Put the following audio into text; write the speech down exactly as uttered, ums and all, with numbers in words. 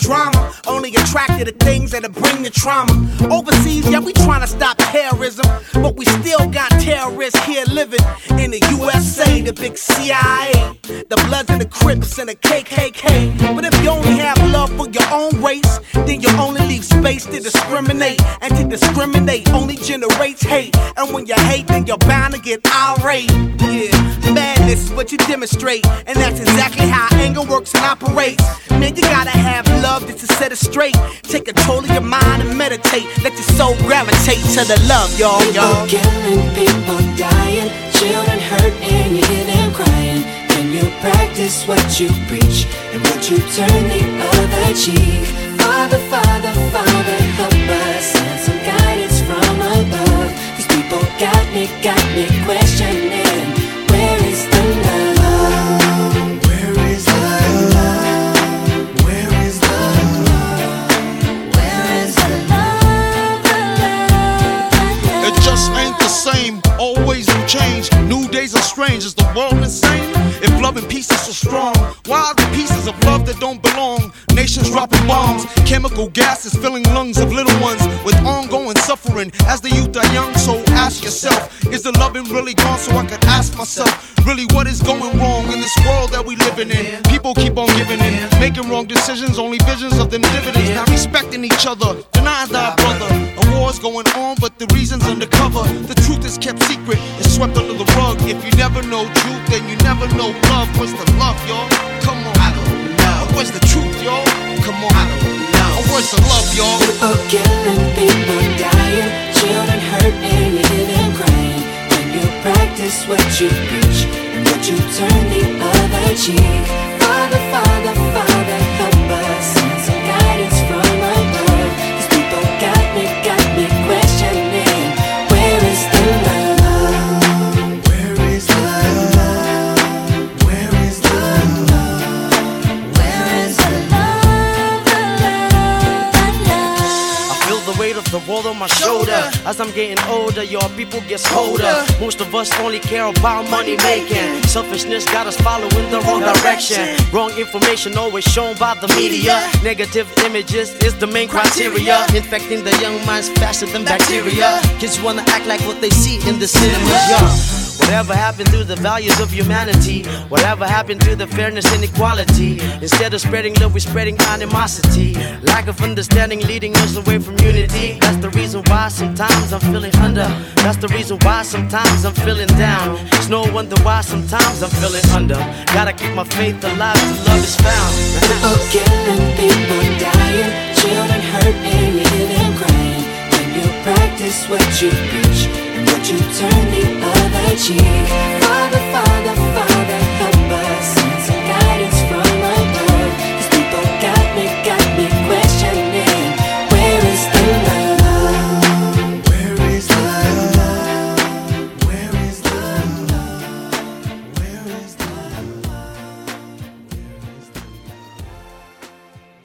drama. Only attracted to things that'll bring the trauma. Overseas, yeah, we trying to stop terrorism, but we still got terrorists here living in the U S A, the big C I A, the Bloods and the Crips and the K K K. But if you only have love for your own race, then you only leave space to discriminate. And to discriminate only generates hate. And when you hate, then you're bound to get irate. Yeah, madness is what you demonstrate, and that's exactly how anger works and operates. Man, you gotta have love just to set it straight. Take control of your mind and meditate. Let your soul gravitate to the love, y'all, y'all. People killing, people dying, children hurt and you hear them crying. When you practice what you preach and would you turn the other cheek? Father, Father, Father, help us and some guidance from above. These people got me, got me questioning, where is the love? Where is the love? Where is the love? Where is the love? The love, the love? It just ain't the same, always in change. New days are strange, is the world insane? If love and peace is so strong, why are the pieces of love that don't belong? Nations dropping bombs, chemical gases filling lungs of little ones with ongoing suffering as the youth are young. So ask yourself, is the loving really gone? So I could ask myself, really what is going wrong in this world that we living in? People keep on giving in, making wrong decisions, only visions of them dividends. Not respecting each other, denying thy brother. A war's going on, but the reason's undercover. The truth is kept secret, it's swept under the rug. If you never know truth, then you never know love. Where's the love, y'all? Come on. I don't know. Where's the truth, y'all? Come on. I don't know. Where's the love, y'all? People killing, people dying, children hurt and you hear them crying. When you practice what you preach and would you turn the other cheek? Father, Father, Father, help us and some guidance from above. These people got me, got me questioning, where is the love? Where is the love? Where is the love? Where is the love? The love, the love. I feel the weight of the world on my shoulder. As I'm getting older, your people gets colder. Most of us only care about money making. Selfishness got us following the wrong direction. Wrong information always shown by the media. Negative images is the main criteria, infecting the young minds faster than bacteria. Kids wanna act like what they see in the cinema. Yeah. Whatever happened to the values of humanity? Whatever happened to the fairness and equality? Instead of spreading love, we're spreading animosity. Lack of understanding leading us away from unity. That's the reason why sometimes I'm feeling under. That's the reason why sometimes I'm feeling down. It's no wonder why sometimes I'm feeling under. Gotta keep my faith alive till love is found. People killing, people dying, children hurt and you hear them crying. When you practice what you preach and would you turn the other cheek? Father, Father, Father,